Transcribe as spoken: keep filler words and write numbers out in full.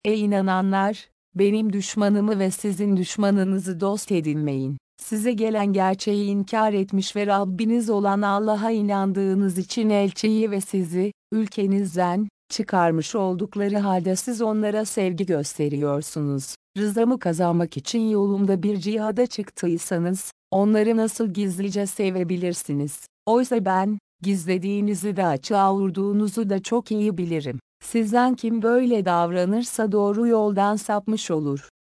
Ey inananlar! Benim düşmanımı ve sizin düşmanınızı dost edinmeyin. Size gelen gerçeği inkar etmiş ve Rabbiniz olan Allah'a inandığınız için elçiyi ve sizi, ülkenizden, çıkarmış oldukları halde siz onlara sevgi gösteriyorsunuz. Rızamı kazanmak için yolumda bir cihada çıktıysanız, onları nasıl gizlice sevebilirsiniz? Oysa ben, gizlediğinizi de açığa vurduğunuzu da çok iyi bilirim. Sizden kim böyle davranırsa doğru yoldan sapmış olur.